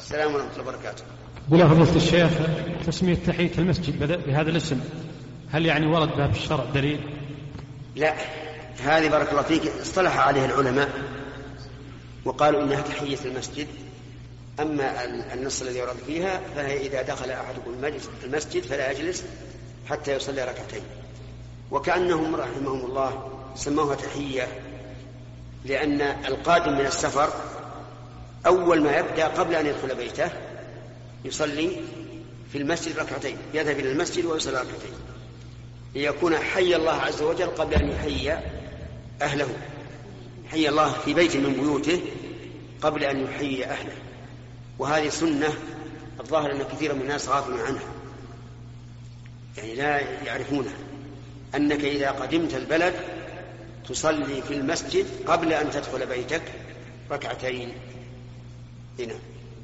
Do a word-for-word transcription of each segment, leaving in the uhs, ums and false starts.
السلام ورحمة الله وبركاته. قل فضيلة الشيخ، تسمية تحية المسجد بهذا الاسم هل يعني ورد بها في الشرع دليل؟ لا، هذه بارك الله فيك اصطلح عليها العلماء وقالوا إنها تحية المسجد. أما النص الذي ورد فيها فهي إذا دخل أحدكم المسجد فلا يجلس حتى يصلي ركعتين. وكأنهم رحمهم الله سموها تحية لأن القادم من السفر أول ما يبدأ قبل أن يدخل بيته يصلي في المسجد ركعتين، يذهب إلى المسجد ويصلي ركعتين ليكون حي الله عز وجل قبل أن يحيي أهله. حي الله في بيت من بيوته قبل أن يحيي أهله. وهذه سنة الظاهر أن كثير من الناس غافلون عنها، يعني لا يعرفونها، أنك إذا قدمت البلد تصلي في المسجد قبل أن تدخل بيتك ركعتين هنا.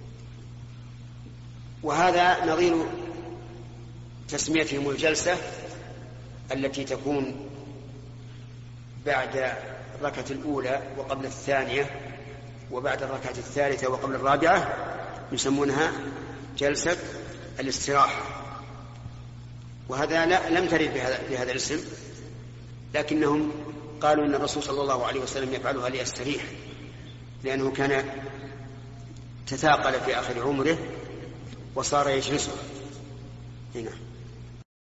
وهذا نظير تسميتهم الجلسة التي تكون بعد الركعة الأولى وقبل الثانية وبعد الركعة الثالثة وقبل الرابعة، يسمونها جلسة الاستراحة. وهذا لا لم ترد بهذا, بهذا الاسم، لكنهم قالوا إن الرسول صلى الله عليه وسلم يفعلها ليستريح، لأنه كان تثاقل في آخر عمره وصار يجلسها هنا.